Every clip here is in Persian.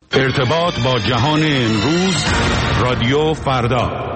ارتباط با جهان امروز، رادیو فردا.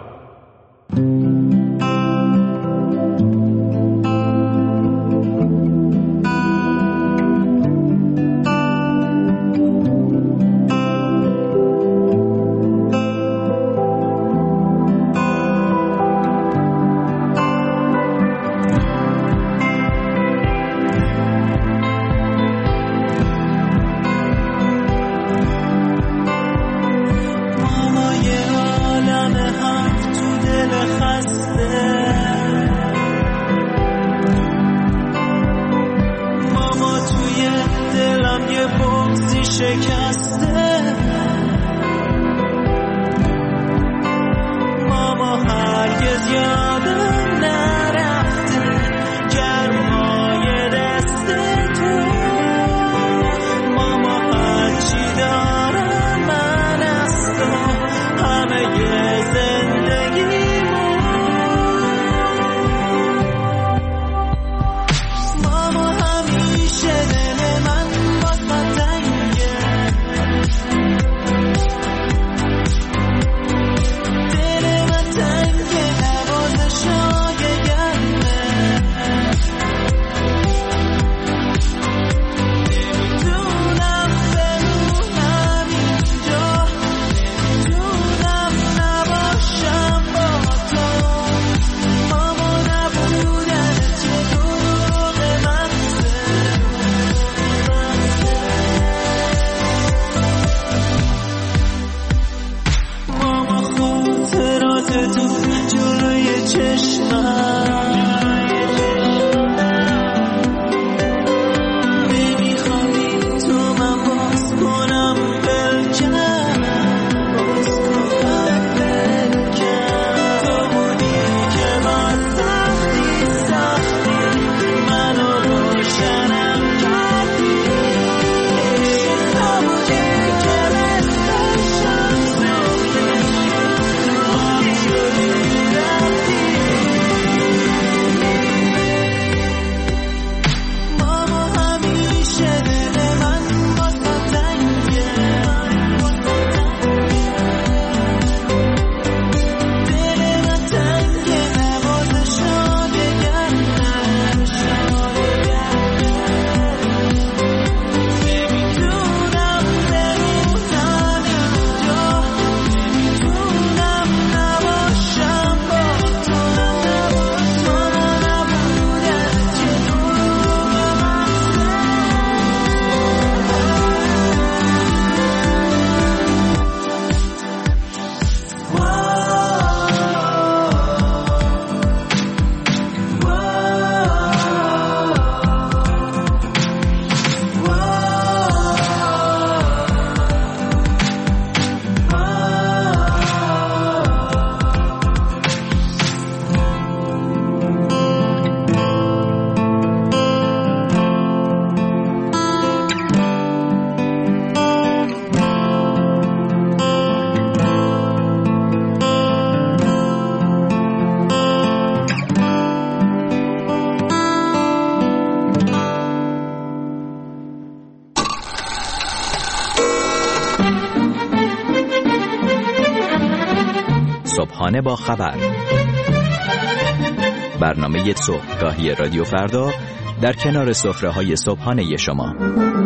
صبحانه با خبر، برنامه صبحگاهی رادیو فردا در کنار سفره‌های صبحانه شما.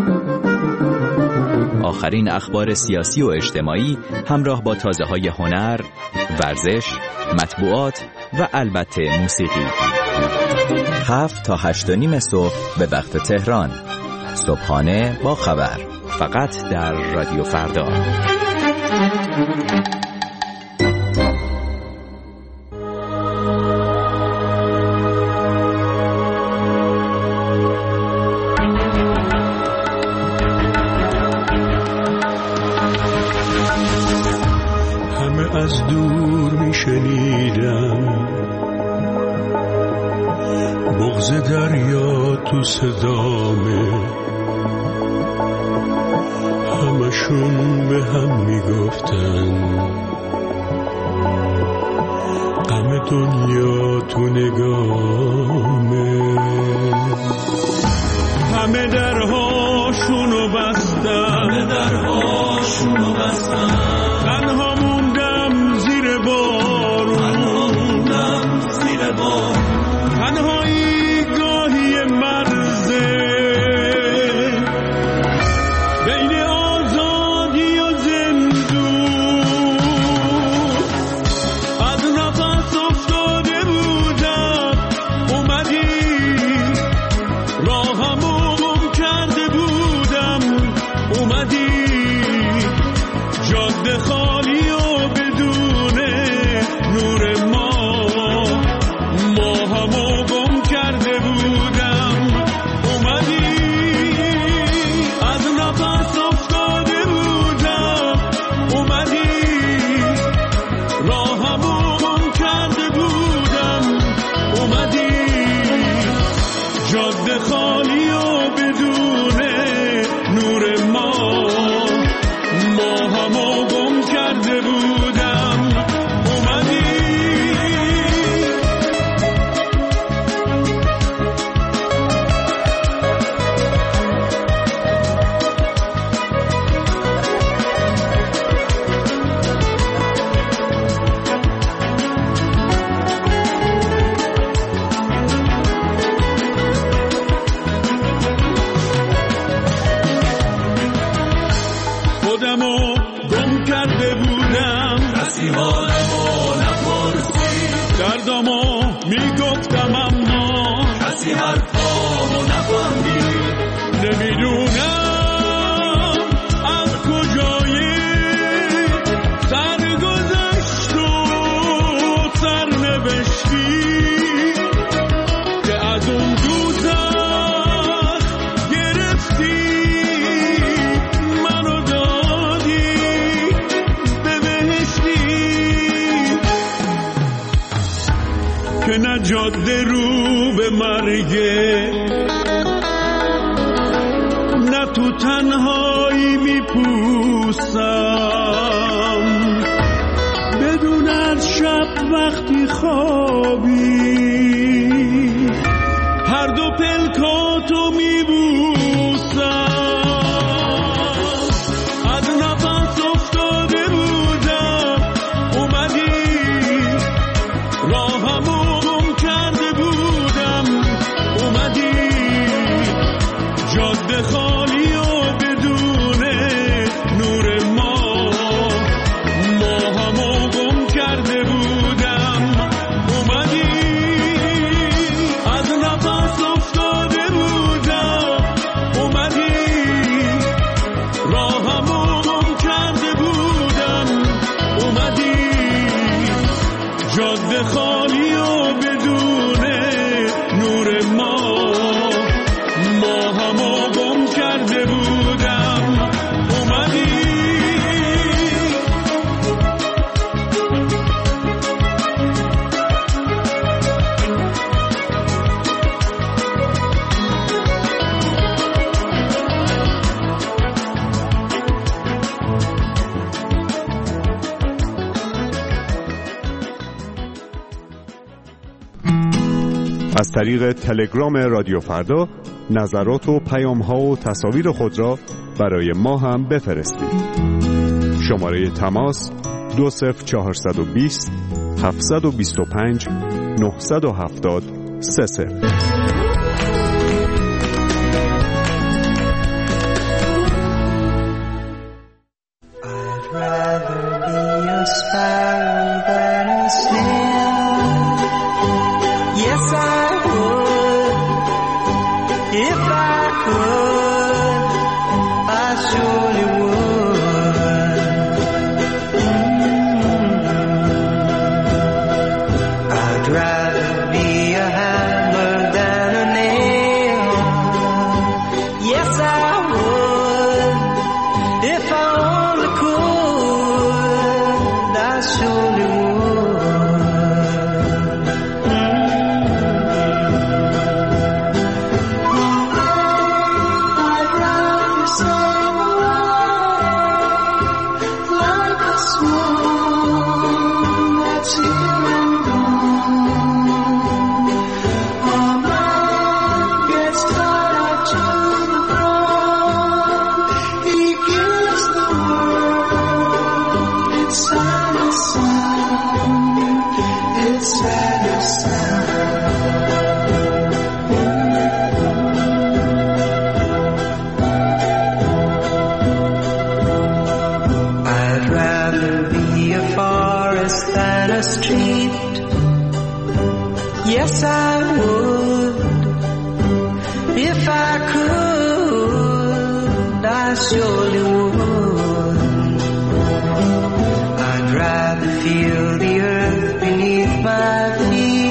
آخرین اخبار سیاسی و اجتماعی همراه با تازه‌های هنر، ورزش، مطبوعات و البته موسیقی. 7 تا 8:30 صبح به وقت تهران. صبحانه با خبر، فقط در رادیو فردا. از دور می شنیدم بغض دریا تو صدامه، همشون به هم می گفتن غم دنیا تو نگامه، همه درهاشونو بستن، چشماشونو بستم، تنها موندم زیر بارون، تنهایی گاهی مرزه بین آزادی و زندون، از نفس افتاده بودم اومدی، راهمو گم کرده بودم اومدی، جاده خالی و بدون نور ما همو گم کرده بودم اومدی، از نفس افتاده بودم اومدی، راهمو گم کرده بودم اومدی، جاده خالی و بدون نور ما همو گم کرده بودم اومدی. خودمو گم کرده بودم، کسی حالمو نپرسید، دردمو میگفتم اما کسی حرفامو نفهمید، نمیدونم از کجای سرگذشت و سرنوشتی که از اون دوزخ گرفتی منو دادی به بهشتی، که نه جاده رو به مرگه نه تو تنهایی میپوسم، بدون از شب وقتی خوابی هر دو پلکاتو میبوسم، از نفس افتاده بودم اومدی، راهمو گم کرده بودم اومدی، جاده خالی و بدون نور ما همو گم کرده بودم اومدی، از نفس افتاده بودم اومدی، راهمو گم کرده بودم اومدی، جاده خالی و بدون نور ما همو گم کرده بودم اومدی. از طریق تلگرام رادیو فردا نظرات و پیام‌ها و تصاویر خود را برای ما هم بفرستید. شماره تماس 20420 725 970 30. I'd rather be a hammer than surely would. I'd rather feel the earth beneath my feet.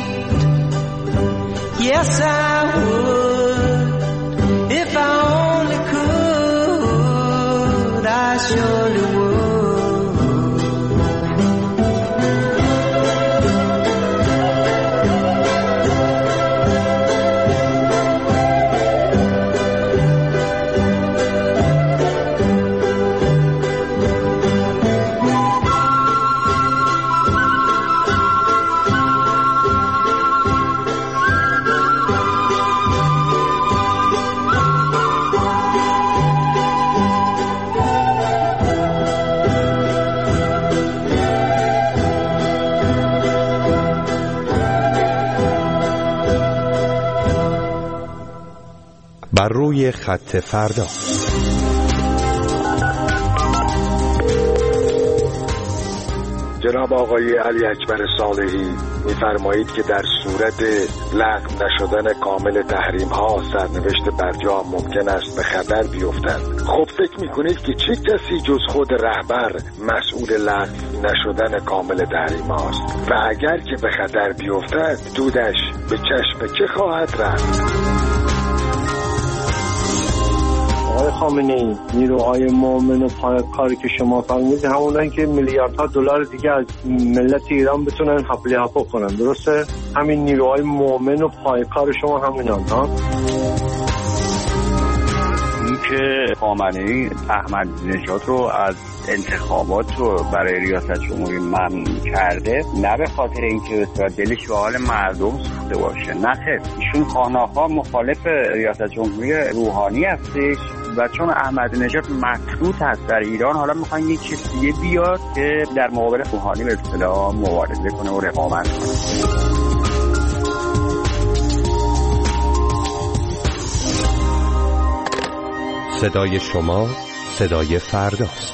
Yes, I would. If I only could, I surely would. بر روی خط فردا. جناب آقای علی اکبر صالحی می‌فرمایید که در صورت لغو نشدن کامل تحریم ها سرنوشت برجام ممکن است به خطر بیفتد. خب فکر می‌کنید که چه کسی جز خود رهبر مسئول لغو نشدن کامل تحریم هاست و اگر که به خطر بیفتد دودش به چشم که خواهد رفت؟ آقای خامنه‌ای، نیروهای مومن و پایکاری که شما فرمودید همونن که میلیاردها دلار دیگه از ملت ایران بتونن حفله هاپو کنن، درسته؟ همین نیروهای مومن و پایکار شما همونان ها؟ این که خامنه‌ای احمد نژاد رو از انتخابات رو برای ریاست جمهوری ممنوع کرده، نه به خاطر اینکه دلش به حال مردم سوخته باشه، نه خیر، ایشون خواهرها مخالف ریاست جمهوری روحانی هستش و چون احمد نژاد مطروط هست در ایران، حالا میخواین یک کسی دیگه بیاد که در مقابل روحانی به اصطلاح مبارزه کنه و رقابت کنه. صدای شما صدای فرداست.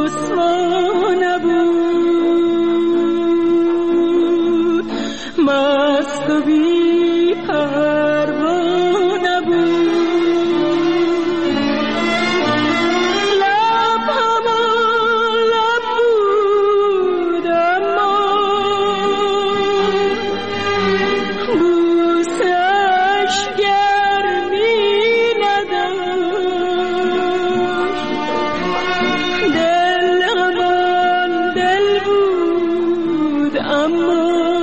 رسوا نبود، مست و بی پروا نبود. لب همان لب بود اما بوسش گرمی نداشت. دل همان دل بود اما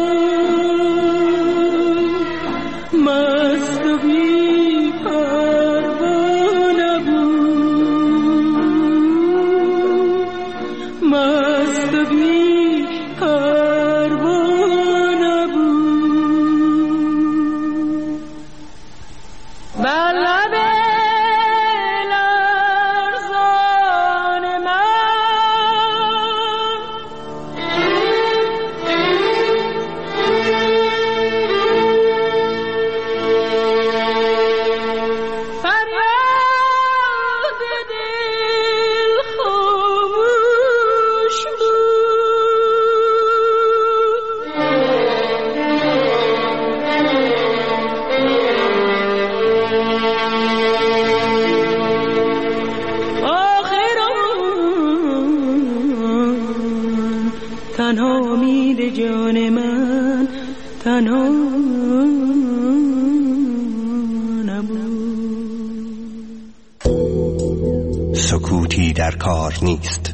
مست و بی پروا نبود، مست و بی پروا نبود. بر لب لرزان من فریاد دل خاموش بود. آخر آن تنها امید جان من تنها نبود. سکوتی در کار نیست.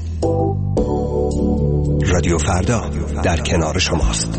رادیو فردا در کنار شماست.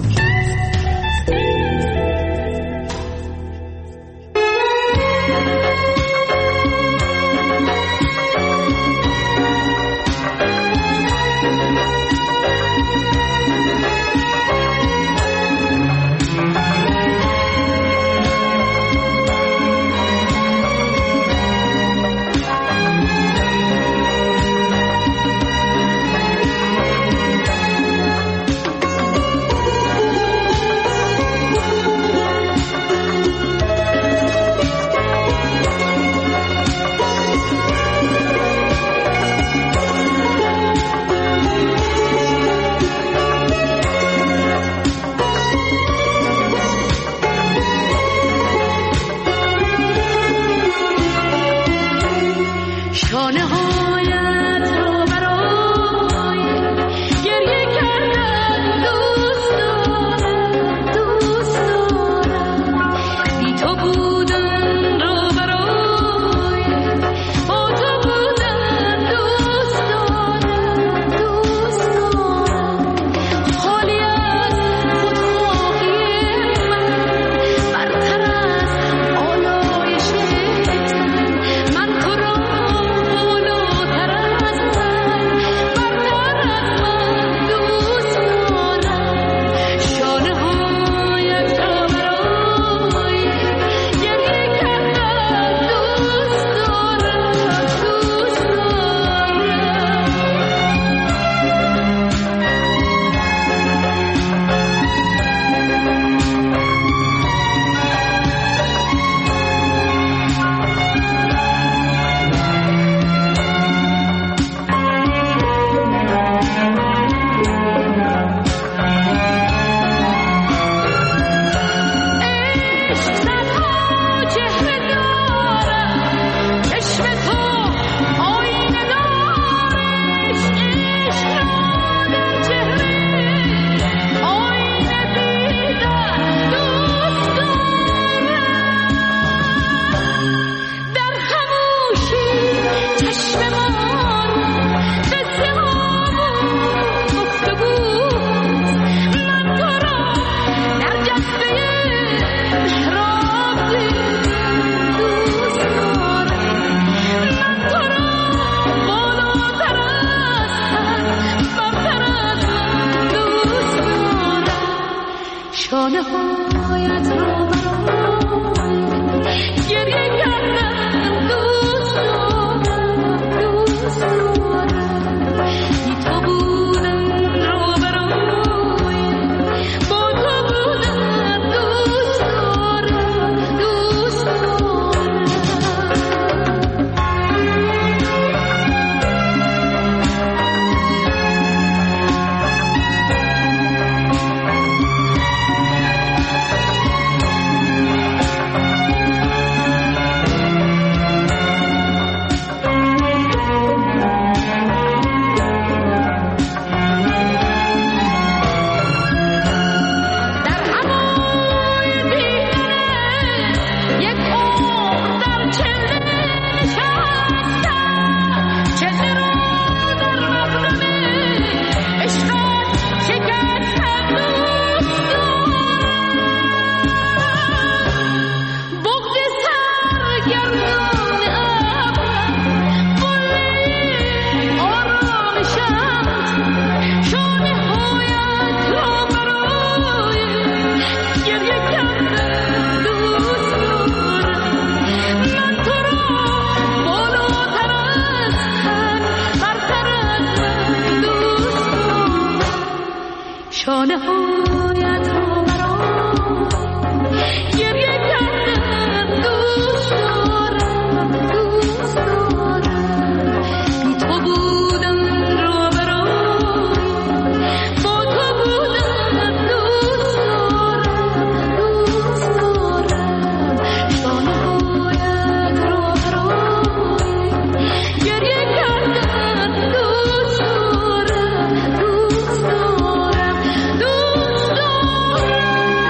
شانه هایت رو برام گریه کردم دوست دارم دوست دارم بی تو بودم رو برام با تو بودم دوست دارم دوست دارم شانه هایت رو برام گریه کردم دوست دارم دوست دارم دوست دارم.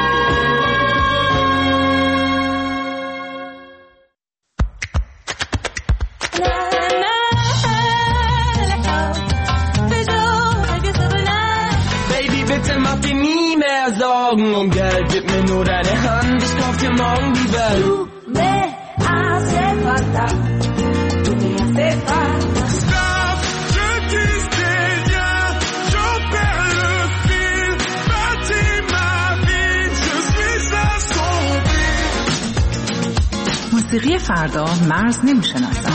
Baby, bitte mach dir nie mehr Sorgen um Geld. Gib mir nur deine Hand, ich kauf dir morgen die Welt. Du me hace falta, tú me hace falta. Stop, je dis rien, j'en perds le fil. Bâtis ma vie, je suis assombri. موسیقی فردا مرز نمی‌شناسد.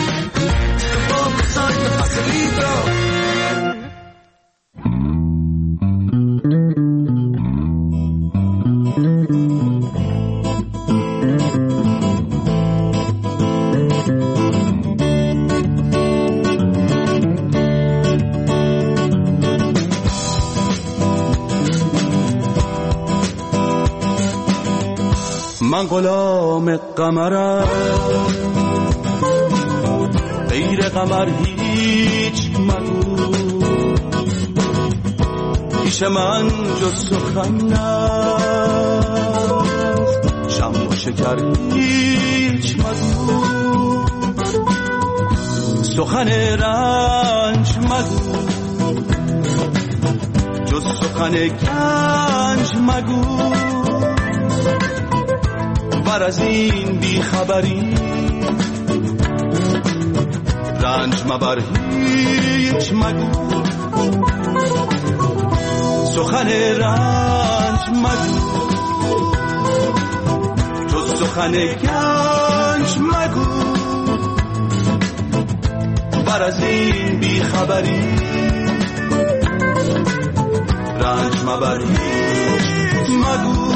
من غلام قمرم غیر قمر هیچ مگو پیش من جز سخن نست شم و شکر هیچ مگو سخن رنج مگو جز سخن گنج مگو بر از این بیخبری رنج مبر هیچ مگو سخن رنج مگو جز سخن گنج مگو بر از این بیخبری رنج مبر هیچ مگو.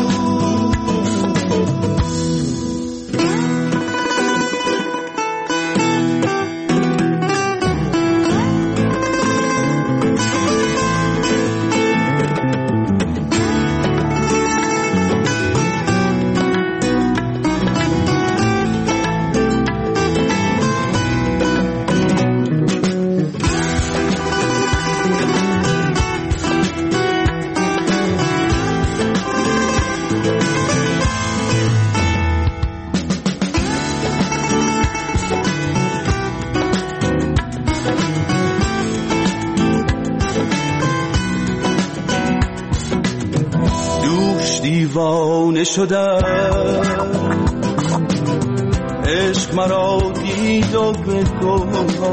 دیوانه شدم عشق مرا دید و بگفت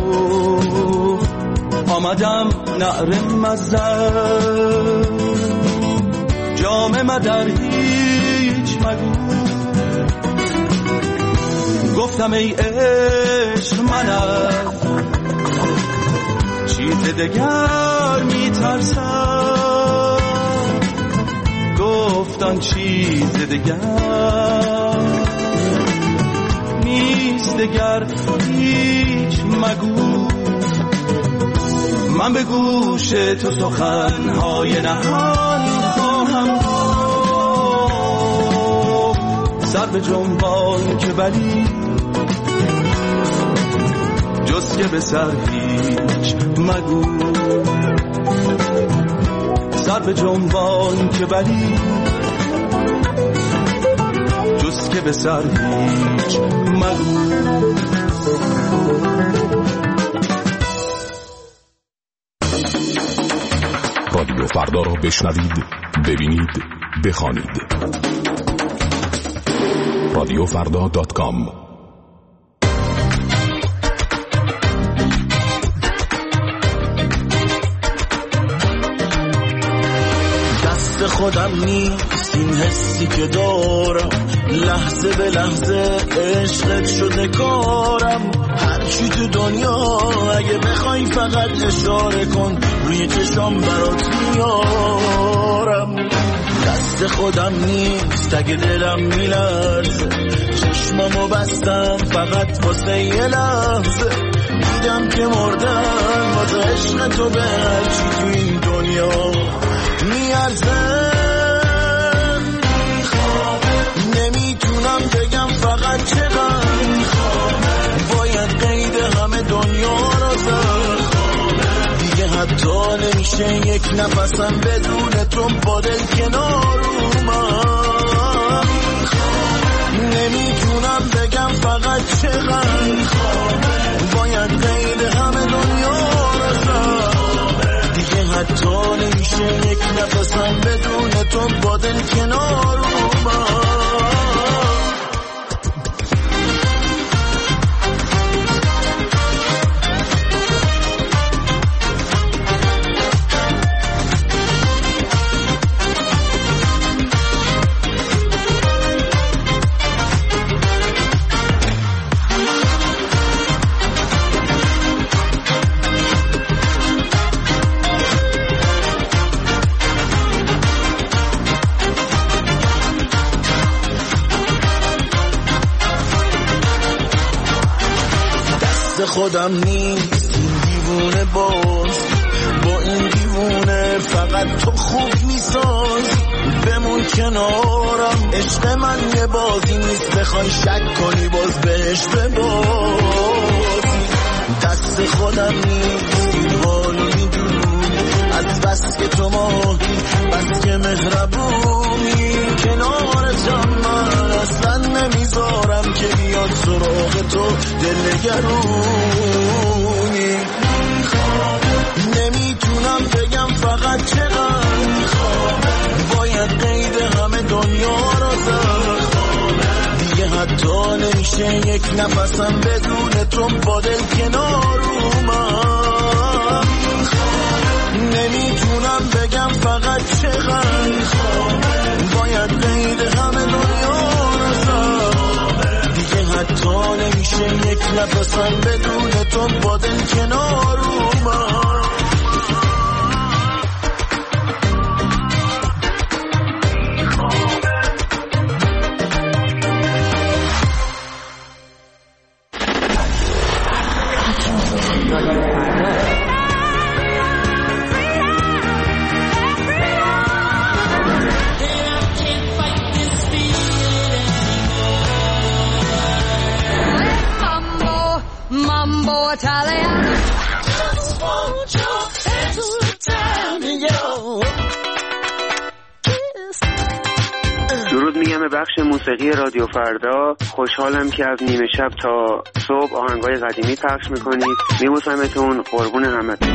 آمدم نعره مزن جام مدر هیچ مگو گفتم ای عشق منم چیز دگر میترسم گفتن چیز دگر نیست دگر هیچ مگو من به گوش تو سخنهای نهان خواهم گفت سر به جنبان که ولی جز که به سر هیچ مگو سر به جنبان که ولی جز که به سر هیچ مگو. رادیو فردا را بشنوید، ببینید، بخوانید. رادیوفردا.com. دست خودم نیست این حسی که دارم لحظه به لحظه عشقت شده کارم. هرچی تو دنیا اگه بخوای فقط اشاره کن روی چشام برات میارم. دست خودم نیست اگه دلم میلرزه، چشمامو بستم فقط واسه یه لحظه. دیدم که مردم واسه عشق تو به هرچی تو این دنیا میارزه. نمیتونم بگم فقط چقدر باید قید همه دنیا رو زد. دیگه حتی نمیشه یک نفسم بدون تو با دل کنار اومد. نمیتونم بگم فقط چقدر باید قید همه دنیا رو زد. دیگه حتی نمیشه یک نفسم بدون تو با دل کنار اومد. خودم نیست این دیوونه باز، با این دیوونه فقط تو خوب میساز. بمون کنارم، عشق من یه بازی نیست بخوای شک کنی باز بهش ببازی. دست خودم نیست این حالو میدونی، از بس که تو ماهی بس که مهربونی. کنارتم من اصلا نمیذارم که بیاد سراغ تو دلگرونی. نمیتونم بگم فقط چقدر باید قید همه دنیا رو زد. دیگه حتی نمیشه یک نفسم بدون تو با دل کنار اومد. نمیتونم بگم فقط چقدر باید قید همه دنیا رو زد. دیگه حتی نمیشه یک نفسم بدون تو با دل کنار اومد. درود میگم به بخش موسیقی رادیو فردا. خوشحالم که از نیمه شب تا صبح آهنگای قدیمی پخش میکنید. میبوسمتون، قربون همتون.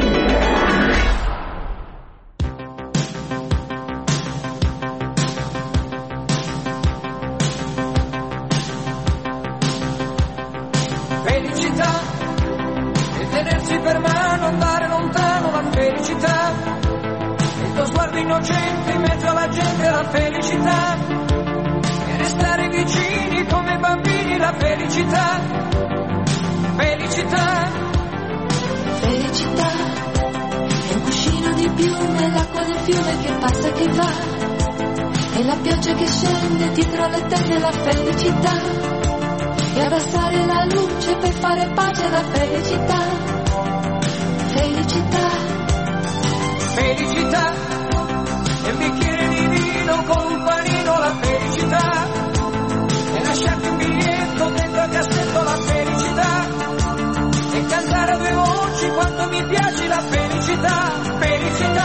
Innocente in mezzo alla gente la felicità e restare vicini come bambini la felicità. Felicità, felicità è un cuscino di piume, l'acqua del fiume che passa e che va, e la pioggia che scende dietro le tende la felicità, e abbassare la luce per fare pace la felicità. Felicità, felicità e un bicchiere di vino con un panino la felicità, e lasciarti un biglietto dentro al cassetto la felicità, e cantare a due voci quando mi piace la felicità. Felicità,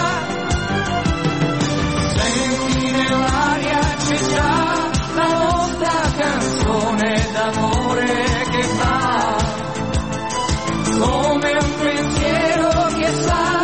senti nell'aria c'è già la nostra canzone d'amore che fa come un pensiero che sa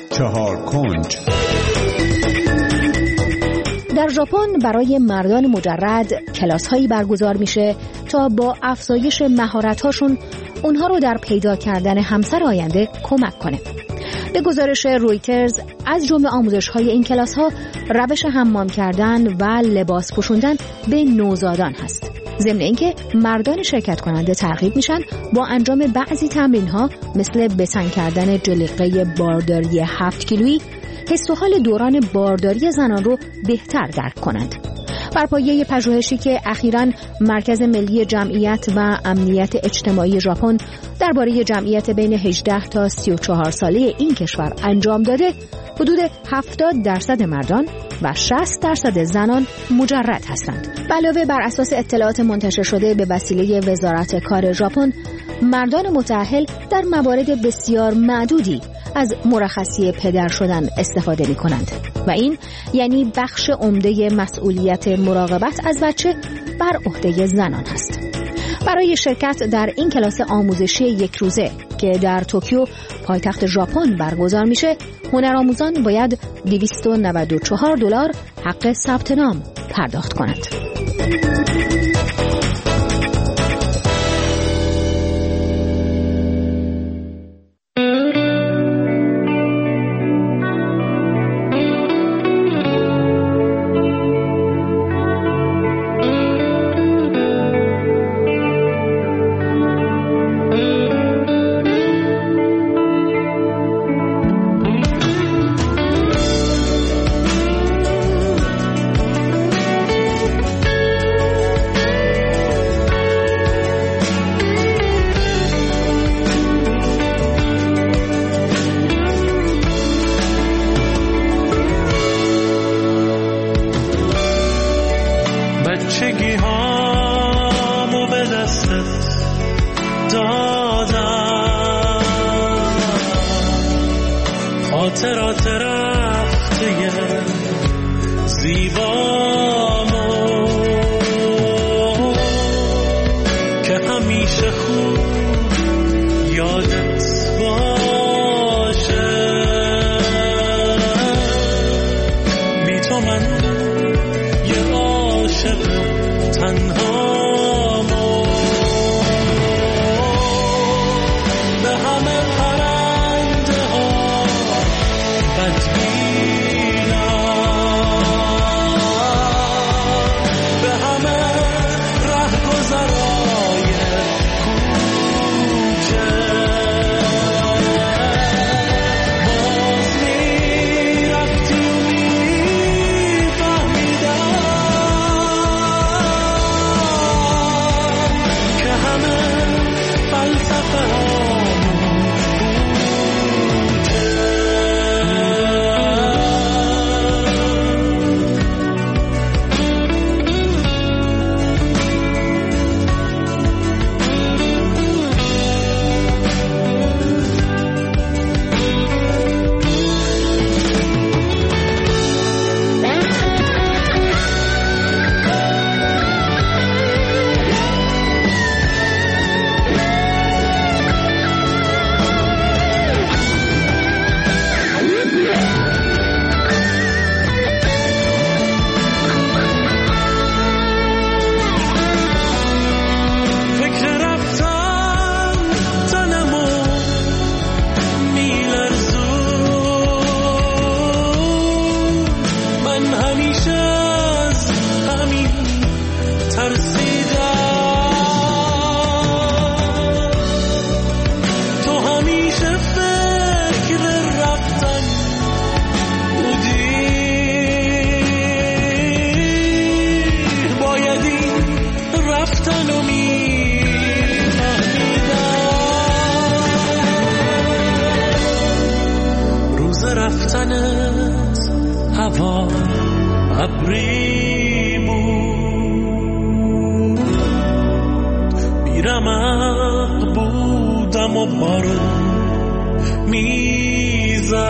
4 کنج. در ژاپن برای مردان مجرد کلاس‌هایی برگزار میشه تا با افزایش مهارت‌هاشون اونها رو در پیدا کردن همسر آینده کمک کنه. به گزارش رویترز از جمله آموزش‌های این کلاس‌ها روش حمام کردن و لباس پوشوندن به نوزادان هست. ضمن اینکه مردان شرکت کننده ترغیب میشن با انجام بعضی تمرین‌ها مثل بسن کردن جلیقه بارداری 7 کیلویی حس و حال دوران بارداری زنان رو بهتر درک کنند. بر پایه پژوهشی که اخیراً مرکز ملی جمعیت و امنیت اجتماعی ژاپن درباره جمعیت بین 18 تا 34 ساله این کشور انجام داده، حدود 70% مردان و 60% زنان مجرد هستند. علاوه بر اساس اطلاعات منتشر شده به وسیله وزارت کار ژاپن، مردان متأهل در موارد بسیار معدودی از مرخصی پدر شدن استفاده می کنند و این یعنی بخش عمده مسئولیت مراقبت از بچه بر عهده زنان هست. برای شرکت در این کلاس آموزشی یک روزه که در توکیو پایتخت ژاپن برگزار میشه، هنرآموزان باید $294 حق ثبت نام پرداخت کنند. بچگی هامو به دستت دادم، خاطرات رفته زیبامو که همیشه خوب یادت باشه. بی تو من یه عاشق تنهامو، به همه پرنده ها بدبینم، به همه رهگذرای کوچه باز میرفتی و میفهمیدم که همه فلسفه رفتنت هوا ابری بود، بیرمق بودم و بارون میزد،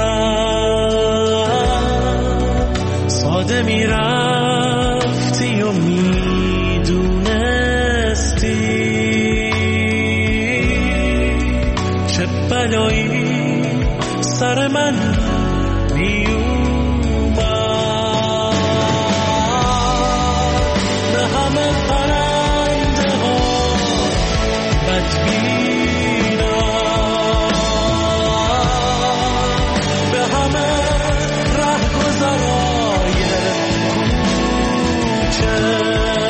ساده میرفتی و میدونستی چه بلایی سر من می اومد به همه پرنده ها بدبینم، به همه رهگذرای کوچه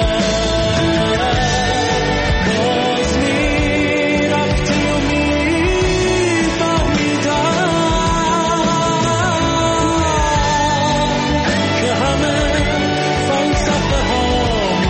باز میرفتی و میفهمیدم که همه فلسفه هامون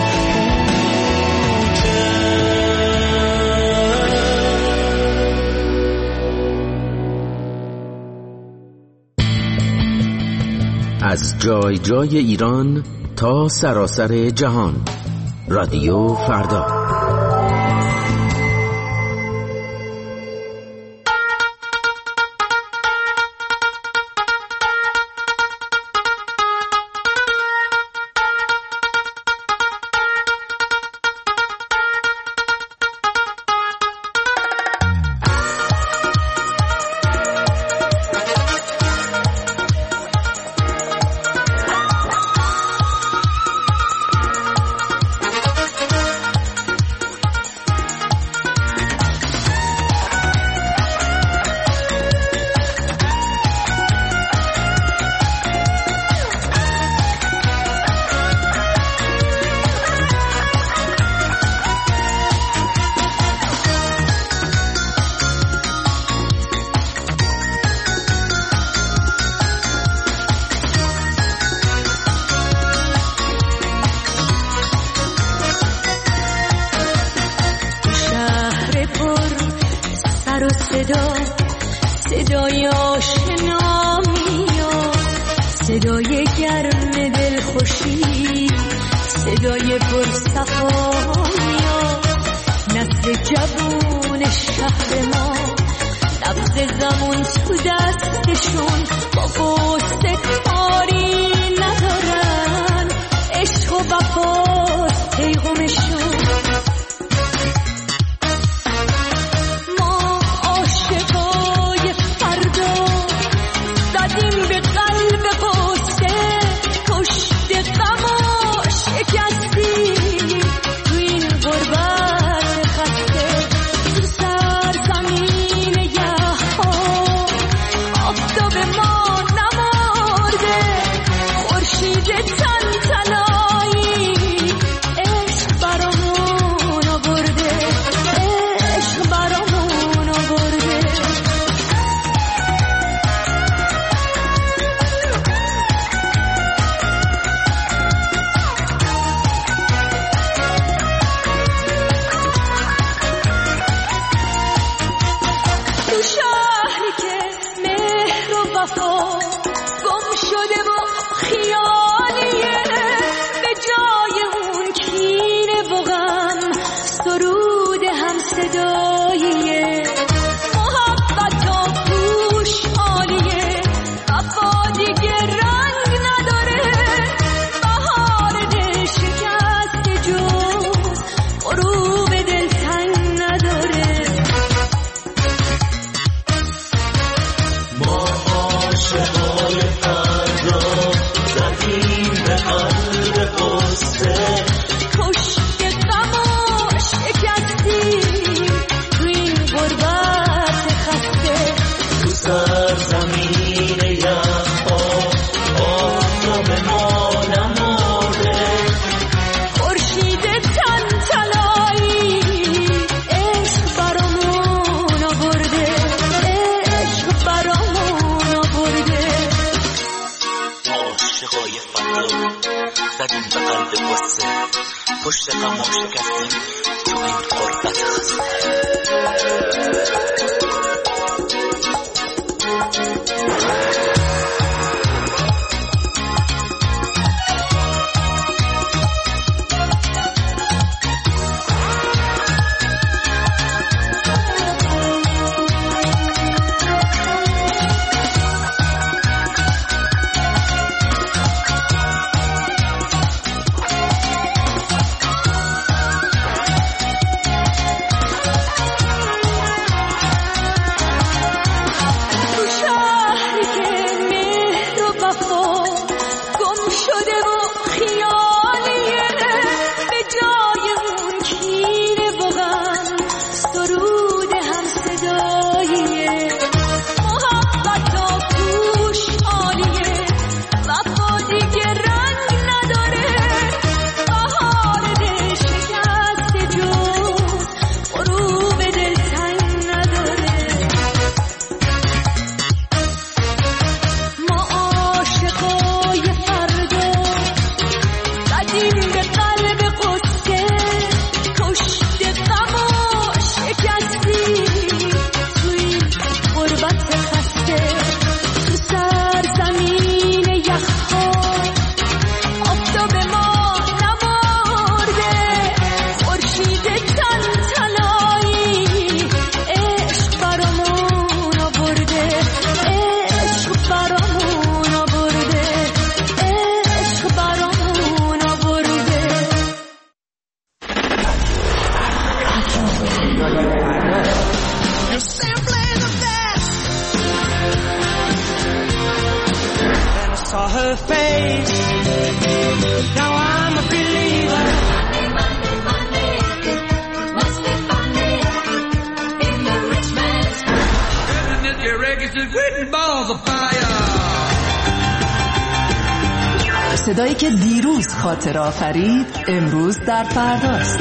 از جای جای ایران تا سراسر جهان، رادیو فردا. صدای آشنا میاد، صدای گرم دلخوشی، صدای پرصفا میاد، نسل جوون شهر ما، نبض زمون تو دستشون، با قصه کاری ندارن، عشق و وفاست پیغامشون. پشت غم شکستیم تو این غربت خسته. her face. Now I'm a believer. Money, must be funny in the rich man's world. Isn't it your records written balls of fire? صدایی که دیروز خاطر آفرید امروز در فرداست.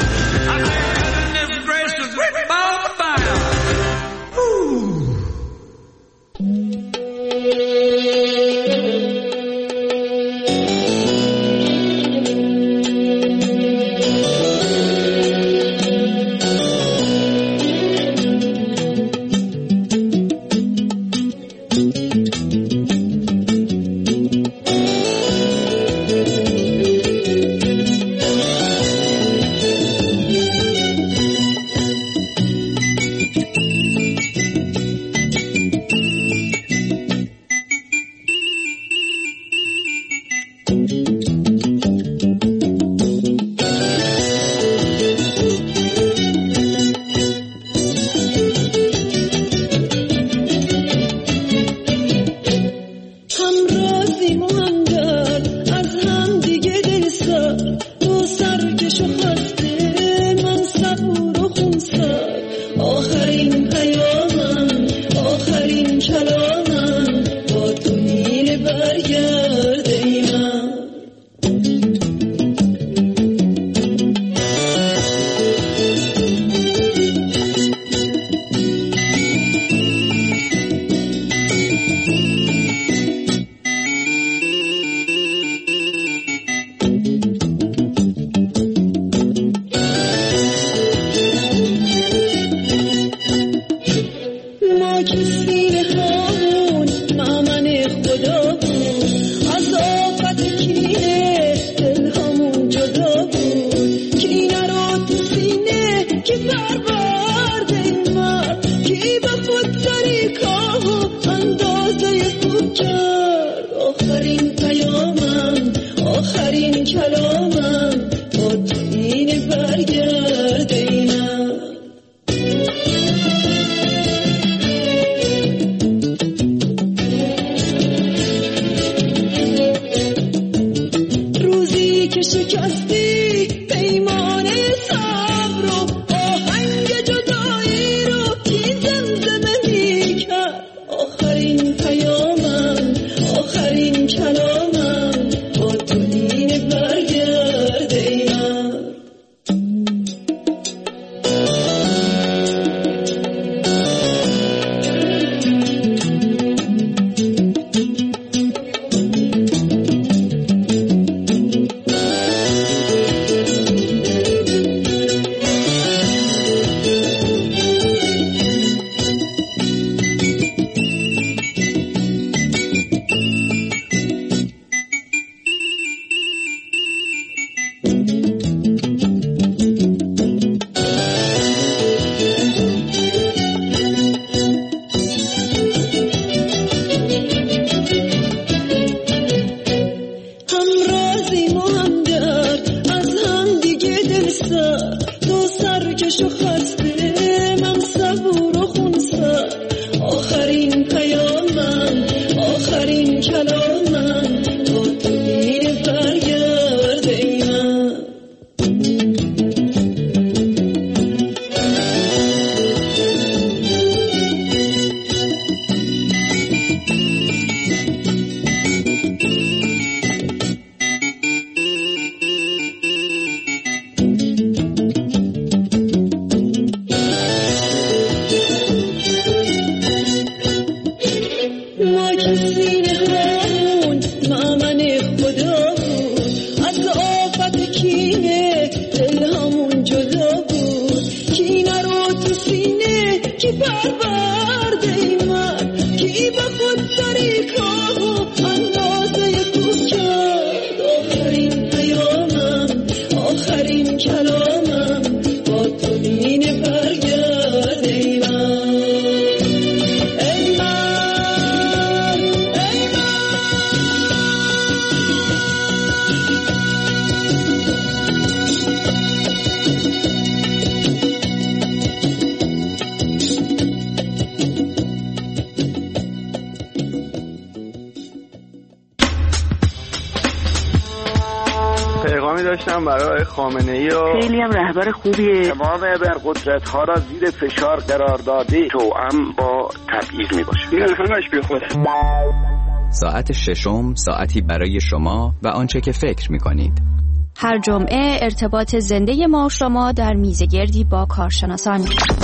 داشتم برای خامنه‌ای و خیلی هم رهبر خوبیه. تمام ابرقدرت‌ها را زیر فشار قرار داده توأم با تبعیض میباشه. این همش بی خوده. ساعت ششم ساعتی برای شما و آنچه که فکر می‌کنید. هر جمعه ارتباط زنده ما و شما در میزگردی با کارشناسان.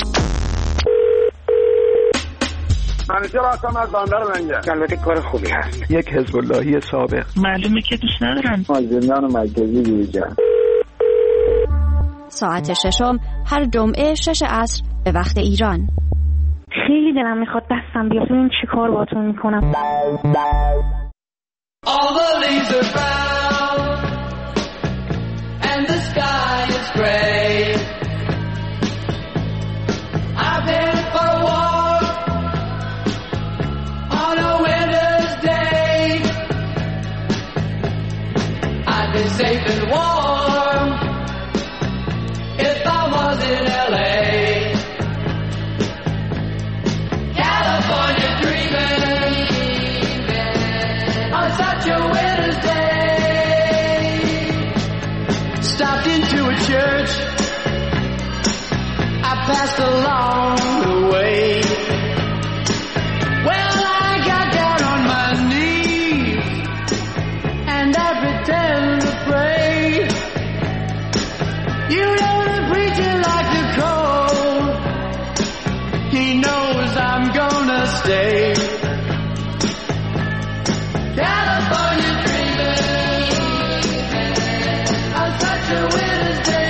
منیجر هستم از بندر منگه. البته کار خوبی هست. یک حزب اللهی سابق. معلومه که دوست ندارن. زندان مرکزی دیجا. ساعت ششم هر جمعه 6 عصر به وقت ایران. خیلی دلم میخواد دستم بیاد ببینم چی کار باهاتون میکنم. All the leaves are brown and the sky is gray. I've been for a walk on a winter's day. I'd be safe and warm if I was in LA. California dreaming on such a winter's day. Stopped into a church I passed along the way. Well, I got down on my knees and I pretend to pray. You know the preacher likes the cold. He knows I'm gonna stay. California dreaming on such a winter's day.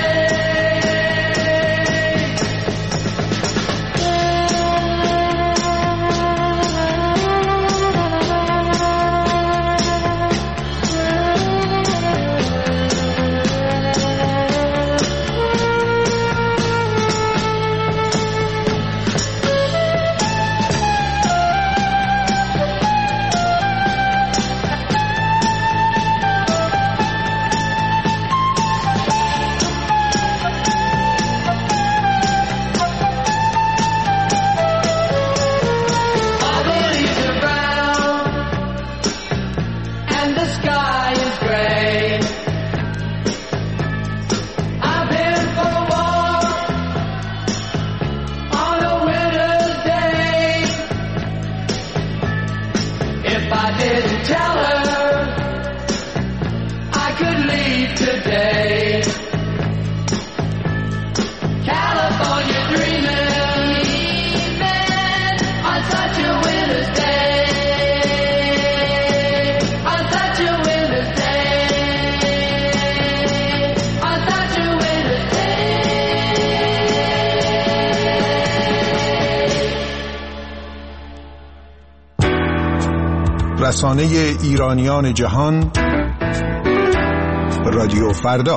رسانه ایرانیان جهان رادیو فردا.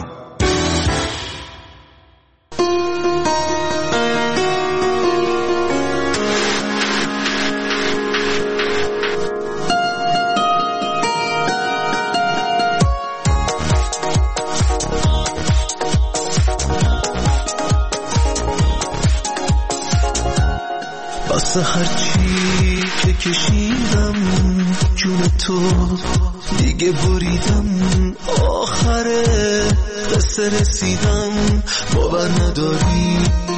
واسه هرچی که کشیدم جون تو دیگه بریدم، آخره قصه رسیدم باور نداری.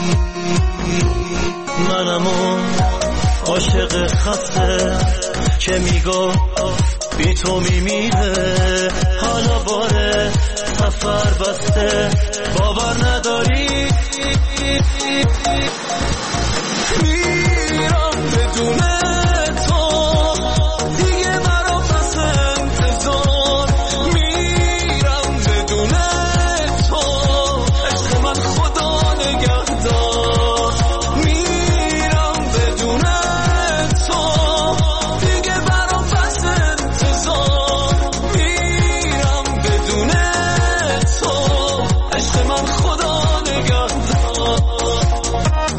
منم عاشق خسته که میگفت بی تو میمیره، حالا باره سفر بسته باور نداری. میرم بدون تو دیگه برا پس انتظار، میرم بدون تو عشق من خدا نگهدار، میرم بدون تو دیگه برا پس انتظار، میرم بدون تو عشق من خدا نگهدار.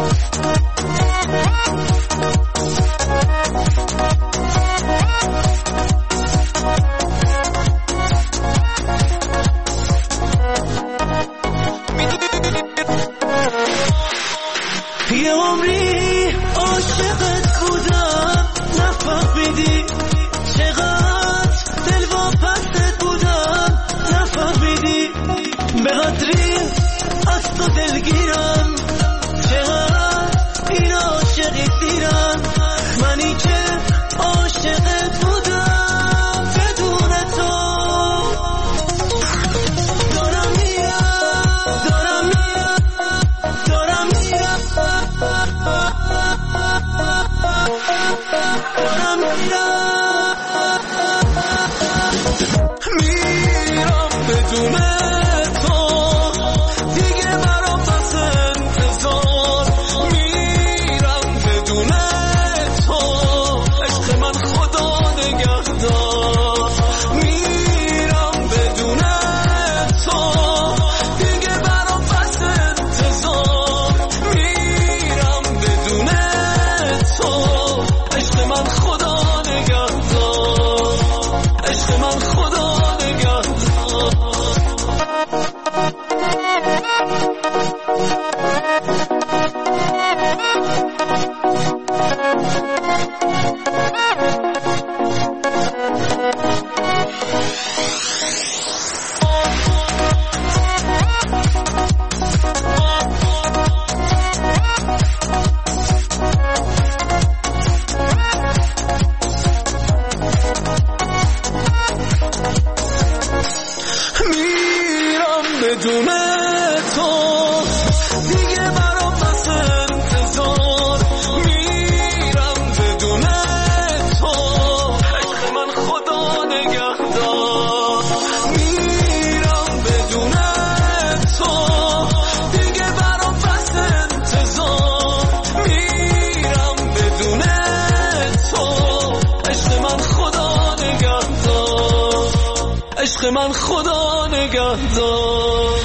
میرم بدون تو دیگه برام بس انتظار میرم بدون تو عشق من خدا نگهدار میرم بدون تو دیگه برام بس انتظار میرم بدون تو عشق من خدا نگهدار عشق من خدا نگهدار میرم بدون تو دیگه برام بس انتظار میرم بدون تو عشق من خدا نگهدار میرم بدون تو دیگه برام بس انتظار میرم بدون تو عشق من خدا نگهدار عشق من خدا نگهدار